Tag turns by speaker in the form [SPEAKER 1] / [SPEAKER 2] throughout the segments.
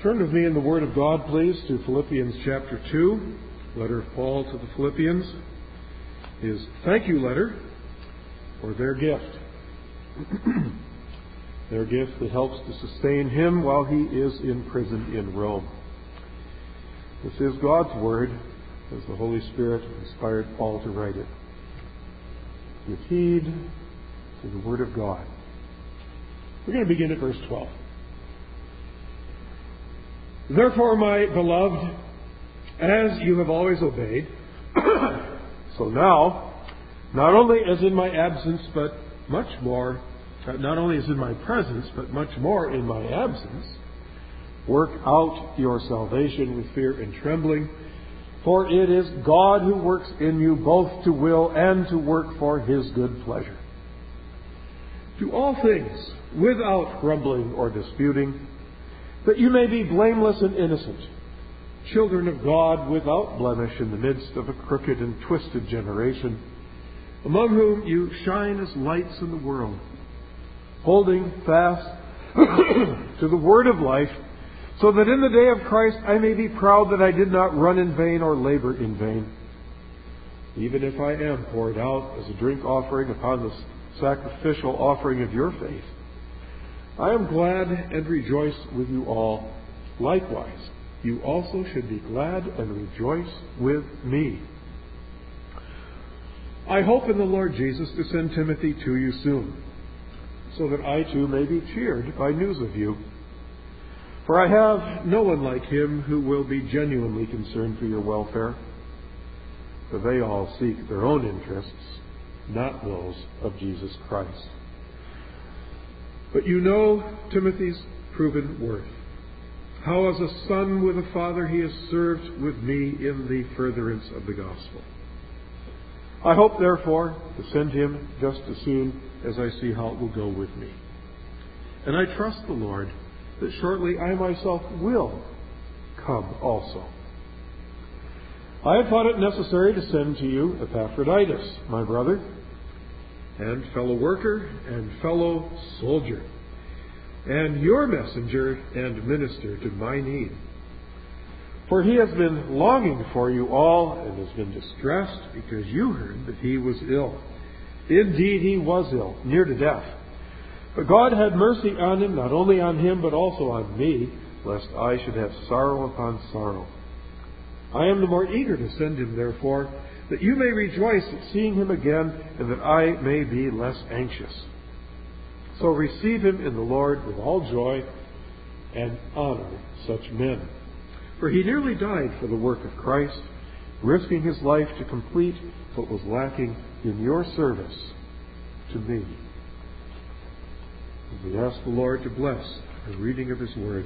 [SPEAKER 1] Turn with me in the Word of God, please, to Philippians chapter 2, letter of Paul to the Philippians, his thank you letter for their gift. Their gift that helps to sustain him while he is in prison in Rome. This is God's Word, as the Holy Spirit inspired Paul to write it. Give heed to the Word of God. We're going to begin at verse 12. Therefore, my beloved, as you have always obeyed, so now, not only as in my absence, but much more, not only as in my presence, but much more in my absence, work out your salvation with fear and trembling, for it is God who works in you both to will and to work for his good pleasure. Do all things without grumbling or disputing, that you may be blameless and innocent, children of God without blemish in the midst of a crooked and twisted generation, among whom you shine as lights in the world, holding fast to the word of life, so that in the day of Christ I may be proud that I did not run in vain or labor in vain. Even if I am poured out as a drink offering upon the sacrificial offering of your faith, I am glad and rejoice with you all. Likewise, you also should be glad and rejoice with me. I hope in the Lord Jesus to send Timothy to you soon, so that I too may be cheered by news of you. For I have no one like him who will be genuinely concerned for your welfare, for they all seek their own interests, not those of Jesus Christ. But you know Timothy's proven worth, how as a son with a father he has served with me in the furtherance of the gospel. I hope, therefore, to send him just as soon as I see how it will go with me. And I trust the Lord that shortly I myself will come also. I have thought it necessary to send to you Epaphroditus, my brother, and fellow worker and fellow soldier, and your messenger and minister to my need. For he has been longing for you all and has been distressed because you heard that he was ill. Indeed, he was ill, near to death. But God had mercy on him, not only on him, but also on me, lest I should have sorrow upon sorrow. I am the more eager to send him, therefore, that you may rejoice at seeing him again, and that I may be less anxious. So receive him in the Lord with all joy, and honor such men. For he nearly died for the work of Christ, risking his life to complete what was lacking in your service to me. And we ask the Lord to bless the reading of his word,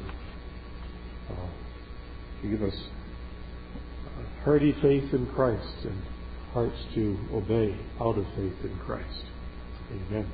[SPEAKER 1] to give us hearty faith in Christ and hearts to obey out of faith in Christ. Amen.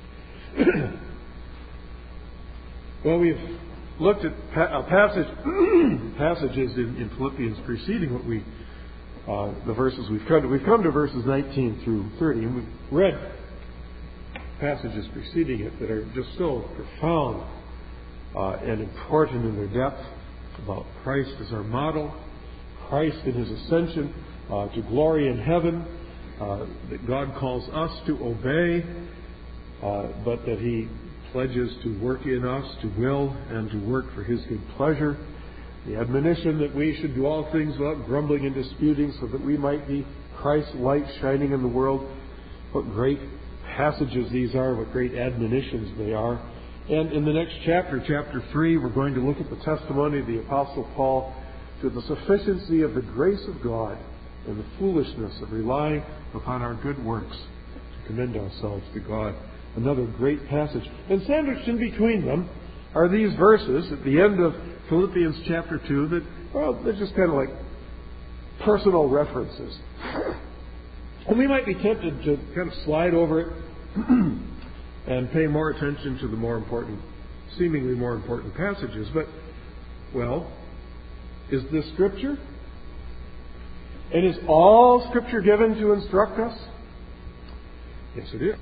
[SPEAKER 1] Well, we've looked at passages in Philippians preceding what the verses we've come to. We've come to verses 19 through 30, and we've read passages preceding it that are just so profound and important in their depth about Christ as our model, Christ in his ascension to glory in heaven, that God calls us to obey, but that he pledges to work in us, to will and to work for his good pleasure. The admonition that we should do all things without grumbling and disputing, so that we might be Christ's light shining in the world. What great passages these are, what great admonitions they are. And in the next chapter, chapter 3, we're going to look at the testimony of the Apostle Paul to the sufficiency of the grace of God and the foolishness of relying upon our good works to commend ourselves to God. Another great passage. And sandwiched in between them are these verses at the end of Philippians chapter 2 that, well, they're just kind of like personal references. And we might be tempted to kind of slide over it and pay more attention to the more important, seemingly more important passages. But, well, is this Scripture? And is all Scripture given to instruct us? Yes, it is.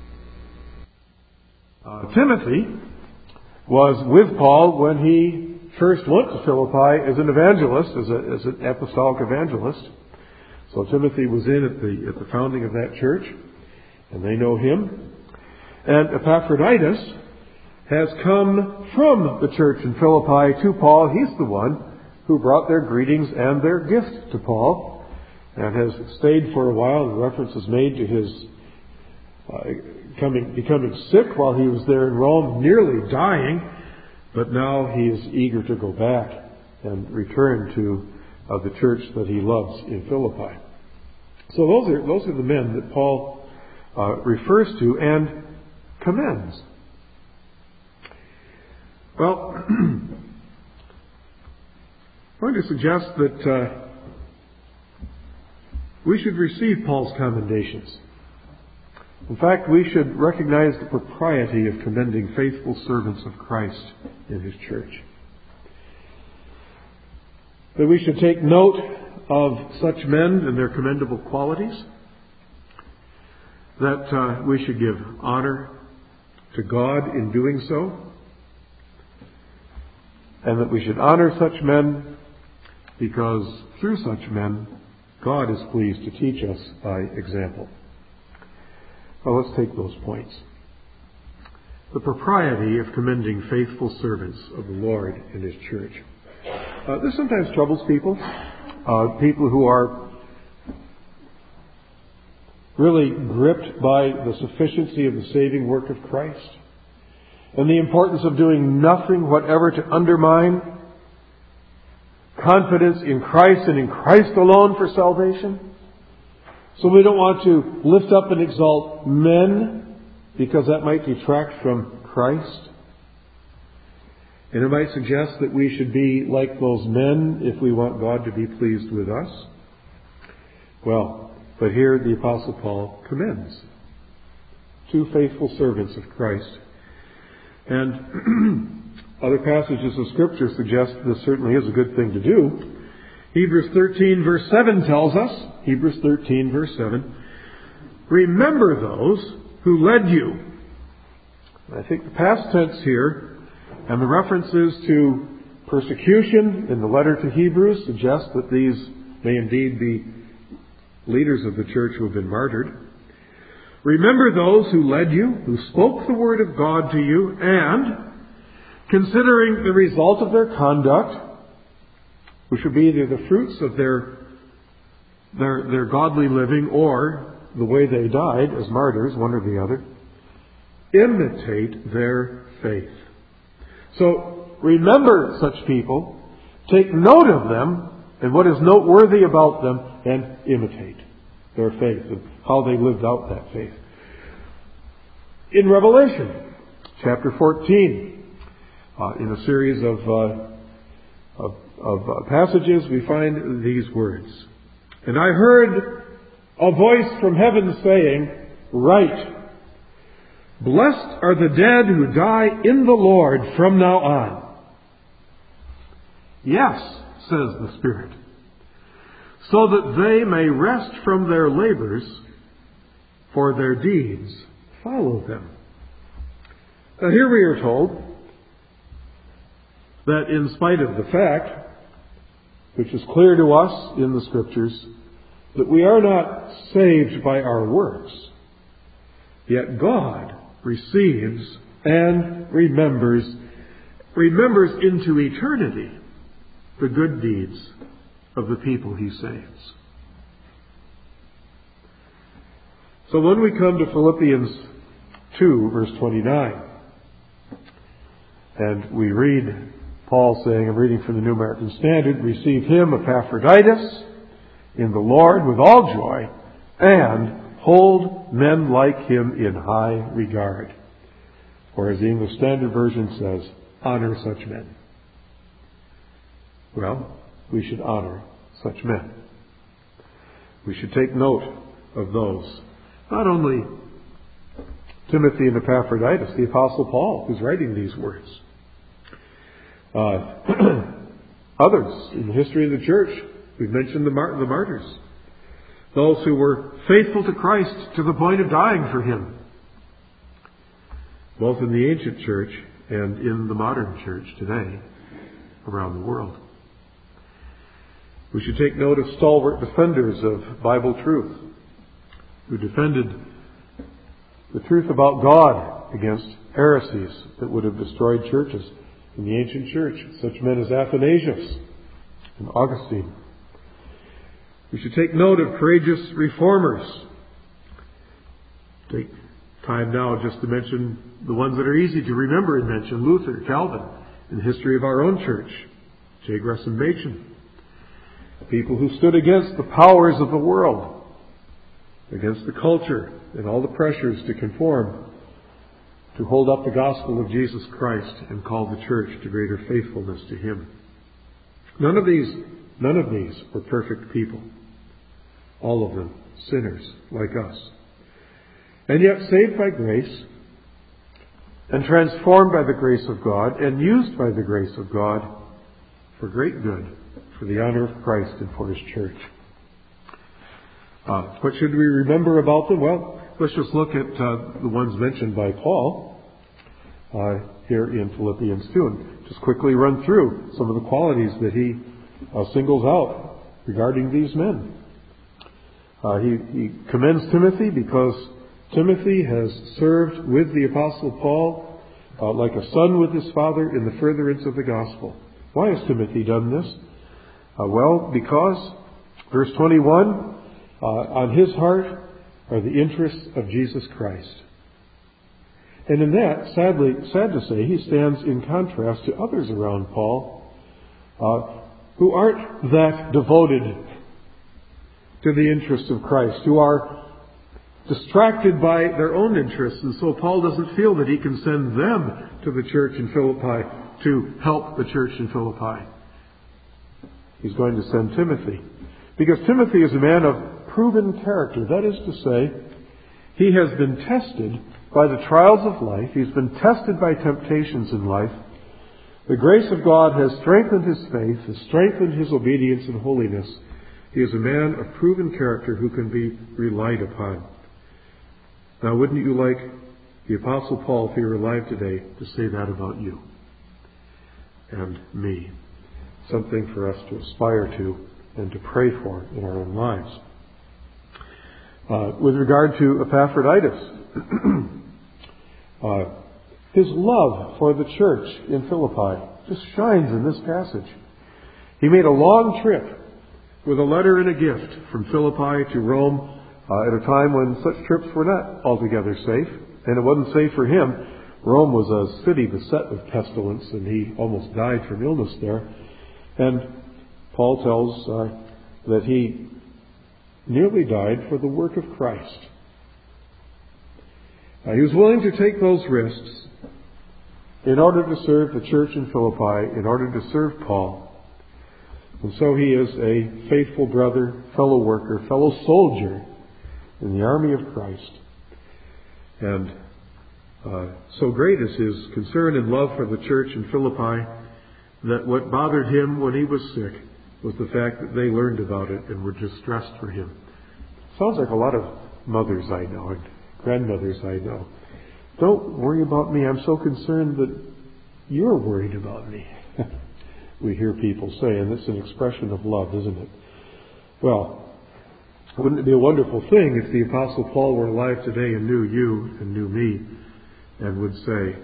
[SPEAKER 1] Timothy was with Paul when he first went to Philippi as an evangelist, as an apostolic evangelist. So Timothy was at the founding of that church, and they know him. And Epaphroditus has come from the church in Philippi to Paul. He's the one who brought their greetings and their gift to Paul, and has stayed for a while. The reference is made to his becoming sick while he was there in Rome, nearly dying, but now he is eager to go back and return to the church that he loves in Philippi. So those are the men that Paul refers to and commends. Well, I'm going to suggest that we should receive Paul's commendations. In fact, we should recognize the propriety of commending faithful servants of Christ in His church. That we should take note of such men and their commendable qualities. That we should give honor to God in doing so. And that we should honor such men because through such men, God is pleased to teach us by example. Well, let's take those points. The propriety of commending faithful servants of the Lord in His church. This sometimes troubles people. People who are really gripped by the sufficiency of the saving work of Christ and the importance of doing nothing whatever to undermine confidence in Christ and in Christ alone for salvation. So we don't want to lift up and exalt men because that might detract from Christ. And it might suggest that we should be like those men if we want God to be pleased with us. Well, but here the Apostle Paul commends two faithful servants of Christ. And other passages of Scripture suggest this certainly is a good thing to do. Hebrews 13 verse 7 tells us, Hebrews 13 verse 7, remember those who led you. I think the past tense here and the references to persecution in the letter to Hebrews suggest that these may indeed be leaders of the church who have been martyred. Remember those who led you, who spoke the word of God to you, and considering the result of their conduct, which would be either the fruits of their godly living or the way they died as martyrs, one or the other, imitate their faith. So remember such people, take note of them and what is noteworthy about them, and imitate their faith and how they lived out that faith. In Revelation chapter 14, in a series of passages, we find these words. And I heard a voice from heaven saying, write, blessed are the dead who die in the Lord from now on. Yes, says the Spirit, so that they may rest from their labors, for their deeds follow them. Now here we are told that in spite of the fact, which is clear to us in the Scriptures, that we are not saved by our works, yet God receives and remembers into eternity the good deeds of the people He saves. So when we come to Philippians 2, verse 29, and we read Paul saying, I'm reading from the New American Standard, receive him, Epaphroditus, in the Lord with all joy, and hold men like him in high regard. Or as the English Standard Version says, honor such men. Well, we should honor such men. We should take note of those. Not only Timothy and Epaphroditus, the Apostle Paul, who's writing these words. Others in the history of the church, we've mentioned the martyrs. Those who were faithful to Christ to the point of dying for Him. Both in the ancient church and in the modern church today. around the world. We should take note of stalwart defenders of Bible truth who defended the truth about God against heresies that would have destroyed churches in the ancient church, such men as Athanasius and Augustine. We should take note of courageous reformers. Take time now just to mention the ones that are easy to remember and mention: Luther, Calvin, in the history of our own church, J. Gresham Machen. People who stood against the powers of the world, against the culture and all the pressures to conform, to hold up the gospel of Jesus Christ and call the church to greater faithfulness to Him. None of these were perfect people. All of them sinners like us. And yet saved by grace and transformed by the grace of God and used by the grace of God for great good, for the honor of Christ and for His church. What should we remember about them? Well, let's just look at the ones mentioned by Paul here in Philippians 2 and just quickly run through some of the qualities that he singles out regarding these men. He commends Timothy because Timothy has served with the Apostle Paul like a son with his father in the furtherance of the gospel. Why has Timothy done this? Well, because, verse 21, on his heart are the interests of Jesus Christ. And in that, sad to say, he stands in contrast to others around Paul who aren't that devoted to the interests of Christ, who are distracted by their own interests. And so Paul doesn't feel that he can send them to the church in Philippi to help the church in Philippi. He's going to send Timothy. Because Timothy is a man of proven character. That is to say, he has been tested by the trials of life. He's been tested by temptations in life. The grace of God has strengthened his faith, has strengthened his obedience and holiness. He is a man of proven character who can be relied upon. Now, wouldn't you like the Apostle Paul, if he were alive today, to say that about you and me? Something for us to aspire to and to pray for in our own lives. With regard to Epaphroditus, his love for the church in Philippi just shines in this passage. He made a long trip with a letter and a gift from Philippi to Rome at a time when such trips were not altogether safe. And it wasn't safe for him. Rome was a city beset with pestilence, and he almost died from illness there. And Paul tells that he nearly died for the work of Christ. He was willing to take those risks in order to serve the church in Philippi, in order to serve Paul. And so he is a faithful brother, fellow worker, fellow soldier in the army of Christ. And so great is his concern and love for the church in Philippi that what bothered him when he was sick was the fact that they learned about it and were distressed for him. Sounds like a lot of mothers I know and grandmothers I know. Don't worry about me. I'm so concerned that you're worried about me. We hear people say, and it's an expression of love, isn't it? Well, wouldn't it be a wonderful thing if the Apostle Paul were alive today and knew you and knew me and would say,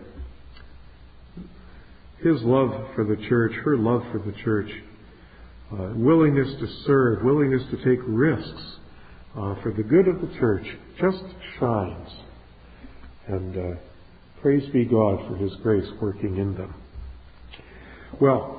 [SPEAKER 1] his love for the church, her love for the church, willingness to serve, willingness to take risks for the good of the church just shines. And praise be God for His grace working in them. Well,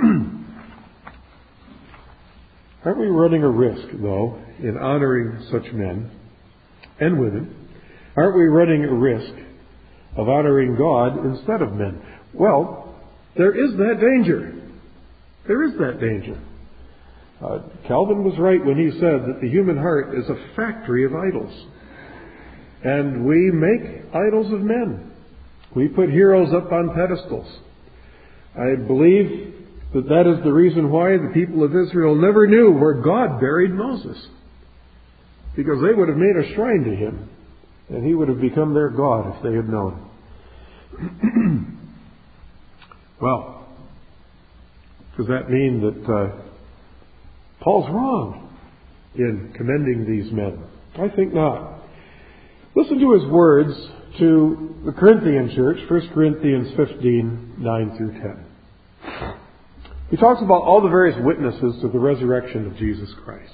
[SPEAKER 1] aren't we running a risk, though, in honoring such men and women? Aren't we running a risk of honoring God instead of men? Well, there is that danger. There is that danger. Calvin was right when he said that the human heart is a factory of idols. And we make idols of men. We put heroes up on pedestals. I believe that is the reason why the people of Israel never knew where God buried Moses. Because they would have made a shrine to him, and he would have become their God if they had known. Well, Does that mean that Paul's wrong in commending these men? I think not. Listen to his words to the Corinthian church, 1 Corinthians 15, 9 through 10. He talks about all the various witnesses to the resurrection of Jesus Christ.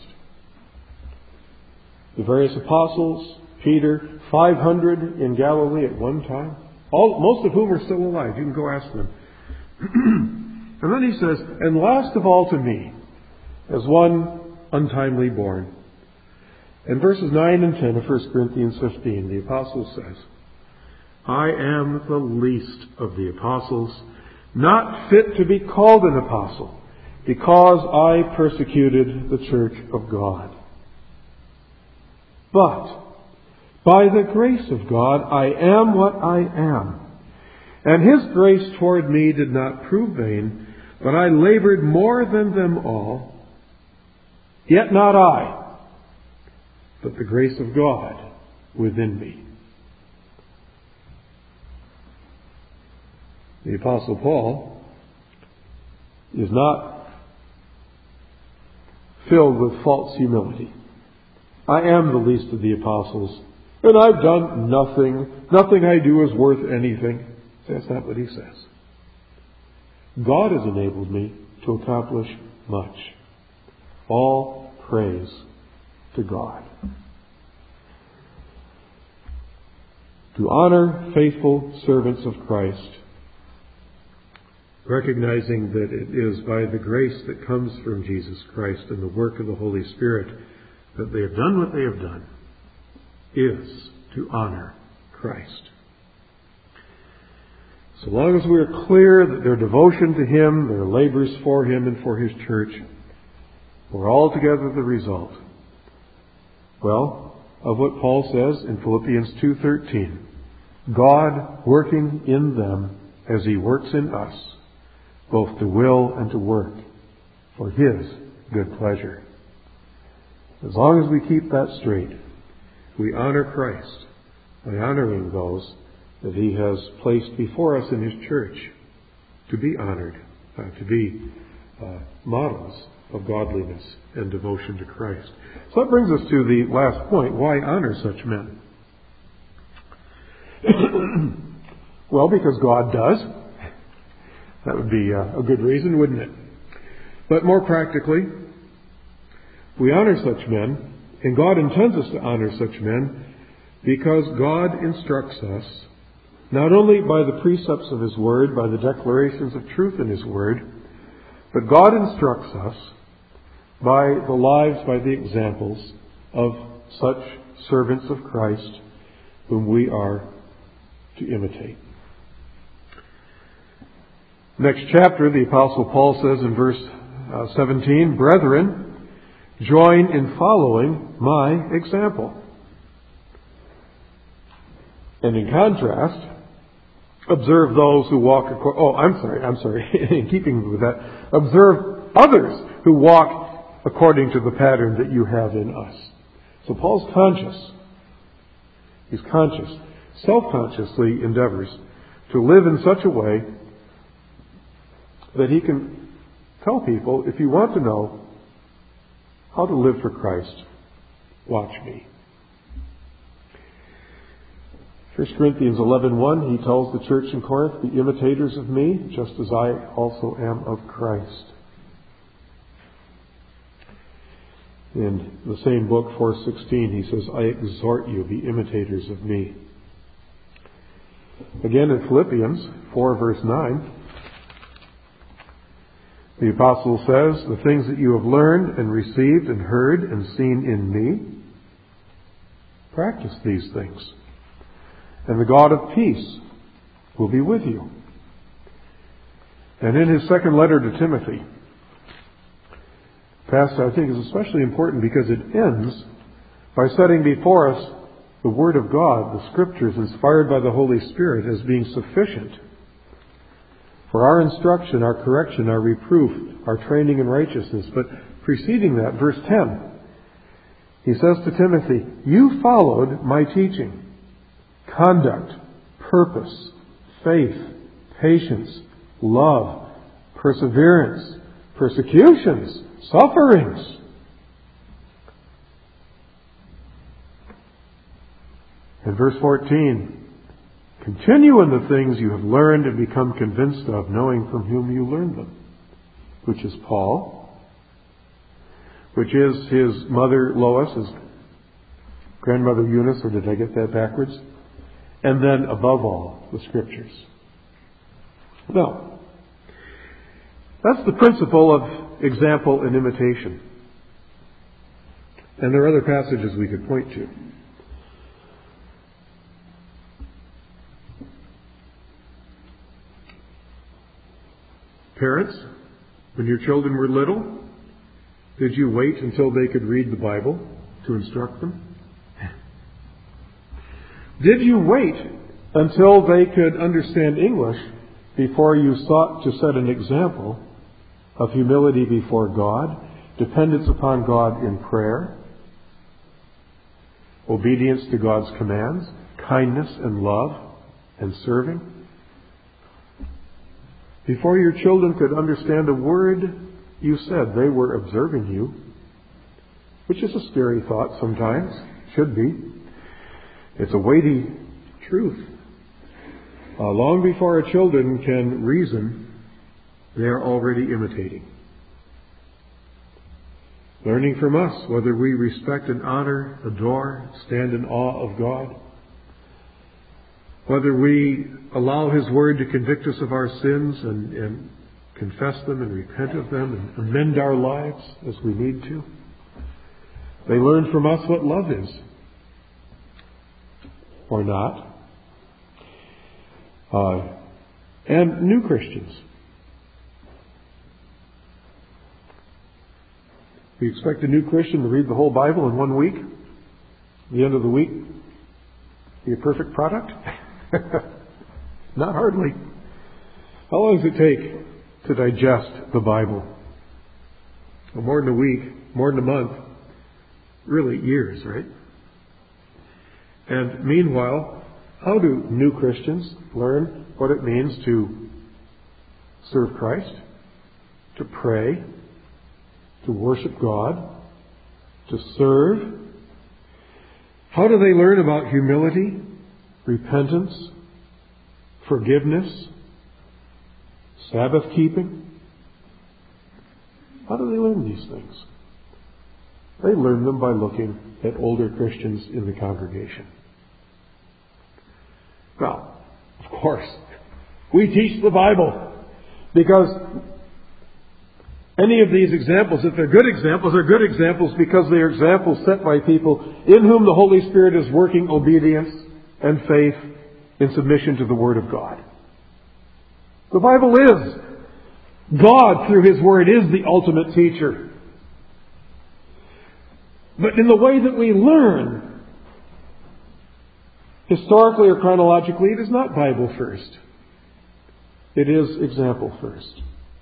[SPEAKER 1] The various apostles, Peter, 500 in Galilee at one time, most of whom are still alive. You can go ask them. And then he says, and last of all to me, as one untimely born. In verses 9 and 10 of 1 Corinthians 15, the apostle says, I am the least of the apostles, not fit to be called an apostle, because I persecuted the church of God. But by the grace of God, I am what I am. And His grace toward me did not prove vain, but I labored more than them all. Yet not I, but the grace of God within me. The Apostle Paul is not filled with false humility. I am the least of the apostles, and I've done nothing. Nothing I do is worth anything. That's not what he says. God has enabled me to accomplish much. All praise to God. To honor faithful servants of Christ, recognizing that it is by the grace that comes from Jesus Christ and the work of the Holy Spirit that they have done what they have done, is to honor Christ. So long as we are clear that their devotion to Him, their labors for Him and for His church, were altogether the result, well, of what Paul says in Philippians 2:13, God working in them as He works in us, both to will and to work for His good pleasure. As long as we keep that straight, we honor Christ by honoring those that He has placed before us in His church to be honored, to be models of godliness and devotion to Christ. So that brings us to the last point. Why honor such men? Well, because God does. That would be a good reason, wouldn't it? But more practically, we honor such men, and God intends us to honor such men because God instructs us not only by the precepts of His Word, by the declarations of truth in His Word, but God instructs us by the lives, by the examples of such servants of Christ whom we are to imitate. Next chapter, the Apostle Paul says in verse 17, Brethren, join in following my example. And in contrast, observe those who walk in keeping with that, observe others who walk according to the pattern that you have in us. So Paul's conscious. He's conscious, self-consciously endeavors to live in such a way that he can tell people, if you want to know how to live for Christ, watch me. 1 Corinthians 11:1, he tells the church in Corinth, be imitators of me, just as I also am of Christ. In the same book, 4:16, he says, I exhort you, be imitators of me. Again in Philippians 4, verse 9, the apostle says, the things that you have learned and received and heard and seen in me, practice these things. And the God of peace will be with you. And in his second letter to Timothy, passage I think is especially important because it ends by setting before us the Word of God, the Scriptures inspired by the Holy Spirit, as being sufficient for our instruction, our correction, our reproof, our training in righteousness. But preceding that, verse 10, he says to Timothy, you followed my teaching, conduct, purpose, faith, patience, love, perseverance, persecutions, sufferings. In verse 14, continue in the things you have learned and become convinced of, knowing from whom you learned them, which is Paul, which is his mother Lois, his grandmother Eunice, or did I get that backwards? And then, above all, the Scriptures. Now, that's the principle of example and imitation. And there are other passages we could point to. Parents, when your children were little, did you wait until they could read the Bible to instruct them? Did you wait until they could understand English before you sought to set an example of humility before God, dependence upon God in prayer, obedience to God's commands, kindness and love and serving? Before your children could understand a word you said, they were observing you, which is a scary thought sometimes, should be. It's a weighty truth. Long before our children can reason, they are already imitating. Learning from us whether we respect and honor, adore, stand in awe of God, whether we allow His Word to convict us of our sins and confess them and repent of them and amend our lives as we need to. They learn from us what love is, or not. And new Christians. We expect a new Christian to read the whole Bible in 1 week. At the end of the week, be a perfect product? Not hardly. How long does it take to digest the Bible? Well, more than a week, more than a month, really years, right? And meanwhile, how do new Christians learn what it means to serve Christ, to pray, to worship God, to serve? How do they learn about humility, repentance, forgiveness, Sabbath keeping? How do they learn these things? They learn them by looking at older Christians in the congregation. Well, of course, we teach the Bible because any of these examples, if they're good examples, are good examples because they are examples set by people in whom the Holy Spirit is working obedience and faith in submission to the Word of God. The Bible is. God, through His Word, is the ultimate teacher. But in the way that we learn, historically or chronologically, it is not Bible first. It is example first.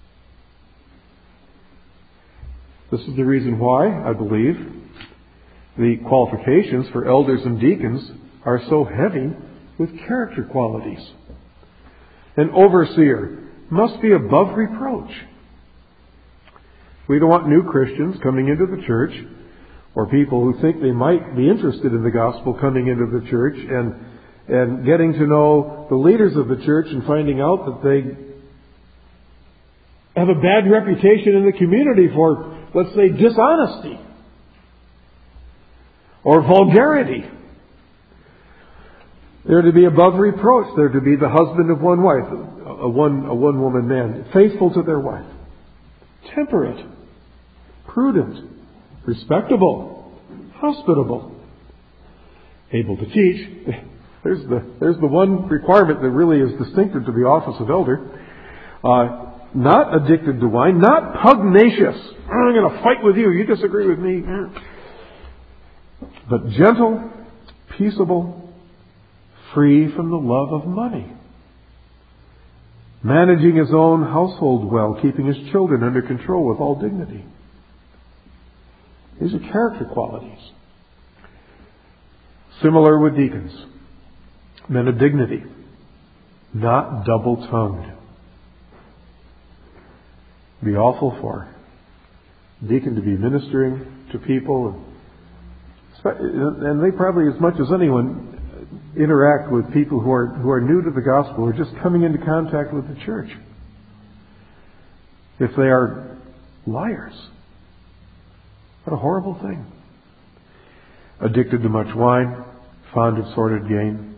[SPEAKER 1] This is the reason why, I believe, the qualifications for elders and deacons are so heavy with character qualities. An overseer must be above reproach. We don't want new Christians coming into the church, or people who think they might be interested in the gospel coming into the church and getting to know the leaders of the church and finding out that they have a bad reputation in the community for, let's say, dishonesty or vulgarity. They're to be above reproach. They're to be the husband of one wife, a one-woman man, faithful to their wife, temperate, prudent, respectable, hospitable, able to teach. There's the one requirement that really is distinctive to the office of elder. Not addicted to wine, not pugnacious. I'm going to fight with you. You disagree with me. But gentle, peaceable, free from the love of money. Managing his own household well, keeping his children under control with all dignity. These are character qualities. Similar with deacons. Men of dignity. Not double-tongued. It'd be awful for a deacon to be ministering to people, and they probably, as much as anyone, interact with people who are new to the gospel, who are just coming into contact with the church. If they are liars, what a horrible thing. Addicted to much wine, fond of sordid gain.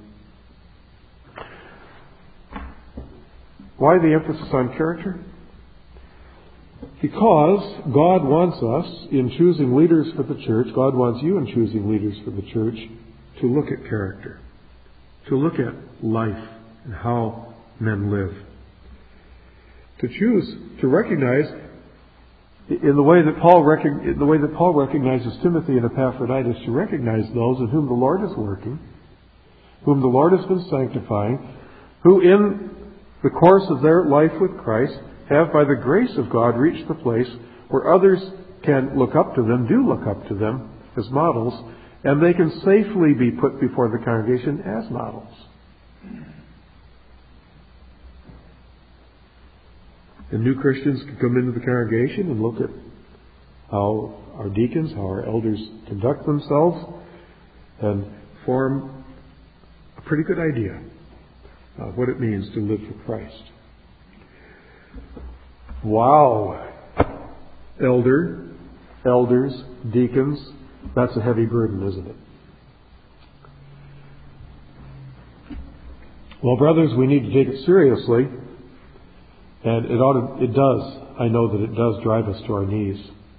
[SPEAKER 1] Why the emphasis on character? Because God wants us, in choosing leaders for the church, God wants you in choosing leaders for the church, to look at character, to look at life and how men live. To choose, to recognize, in the way that Paul recognizes Timothy and Epaphroditus, to recognize those in whom the Lord is working, whom the Lord has been sanctifying, who in the course of their life with Christ have, by the grace of God, reached the place where others can look up to them, do look up to them as models, and they can safely be put before the congregation as models. And new Christians can come into the congregation and look at how our deacons, how our elders conduct themselves, and form a pretty good idea of what it means to live for Christ. Wow! Elders, deacons, that's a heavy burden, isn't it? Well, brothers, we need to take it seriously, and it does. I know that it does drive us to our knees.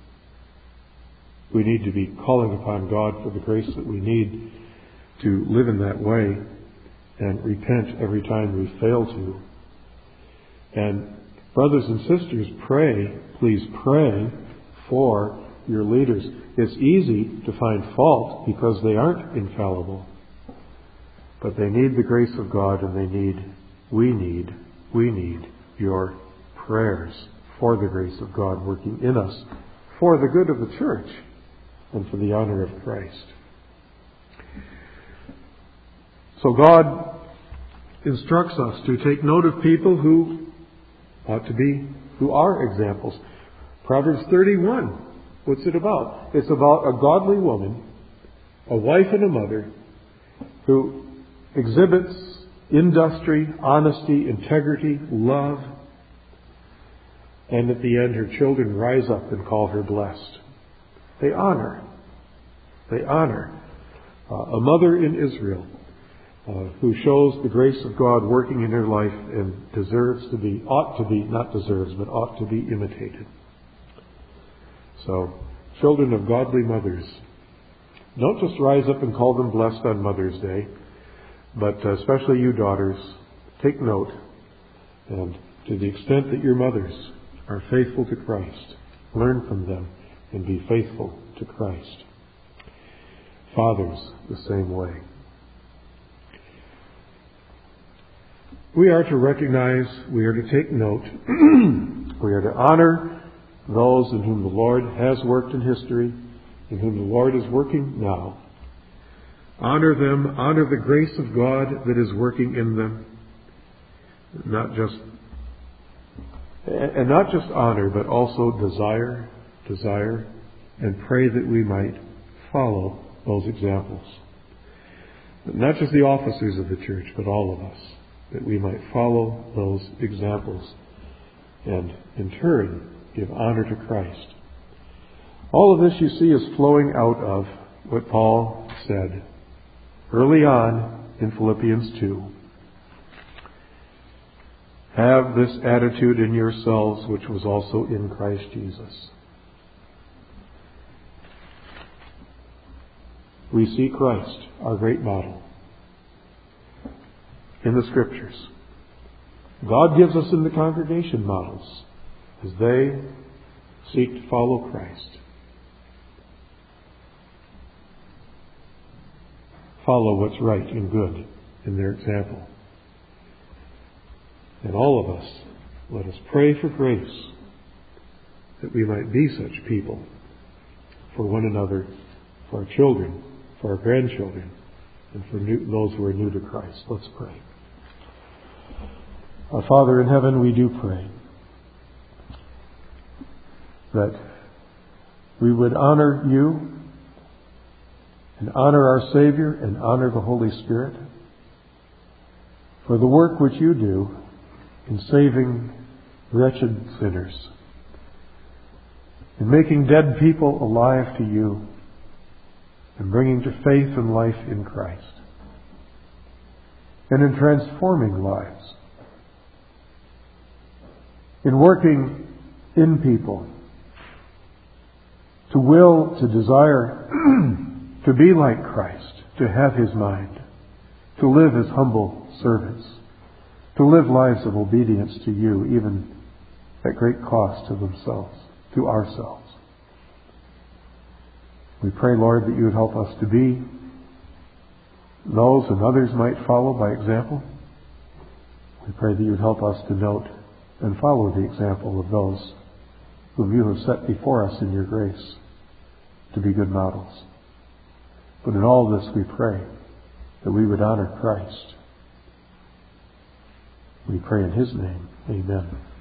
[SPEAKER 1] We need to be calling upon God for the grace that we need to live in that way and repent every time we fail to. And brothers and sisters, pray, please pray for your leaders. It's easy to find fault because they aren't infallible. But they need the grace of God, and we need your prayers for the grace of God working in us for the good of the church and for the honor of Christ. So God instructs us to take note of people who are examples. Proverbs 31, what's it about? It's about a godly woman, a wife and a mother, who exhibits industry, honesty, integrity, love, and at the end her children rise up and call her blessed. They honor a mother in Israel who shows the grace of God working in her life and ought to be imitated. So, children of godly mothers, don't just rise up and call them blessed on Mother's Day, but especially you daughters, take note, and to the extent that your mothers are faithful to Christ, learn from them and be faithful to Christ. Fathers, the same way. We are to recognize, we are to take note, we are to honor those in whom the Lord has worked in history, in whom the Lord is working now. Honor them, honor the grace of God that is working in them. Not just honor, but also desire, and pray that we might follow those examples. Not just the officers of the church, but all of us, that we might follow those examples and in turn give honor to Christ. All of this, you see, is flowing out of what Paul said early on in Philippians 2. Have this attitude in yourselves, which was also in Christ Jesus. We see Christ, our great model, in the Scriptures. God gives us in the congregation models as they seek to follow Christ. Follow what's right and good in their example. And all of us, let us pray for grace that we might be such people for one another, for our children, for our grandchildren, and for those who are new to Christ. Let's pray. Our Father in heaven, we do pray that we would honor you and honor our Savior and honor the Holy Spirit for the work which you do in saving wretched sinners, in making dead people alive to you, and bringing to faith and life in Christ, and in transforming lives, in working in people to will, to desire to be like Christ, to have His mind, to live as humble servants, to live lives of obedience to you, even at great cost to themselves, to ourselves. We pray, Lord, that you would help us to be those and others might follow by example. We pray that you would help us to note and follow the example of those whom you have set before us in your grace to be good models. But in all this we pray that we would honor Christ. We pray in His name. Amen.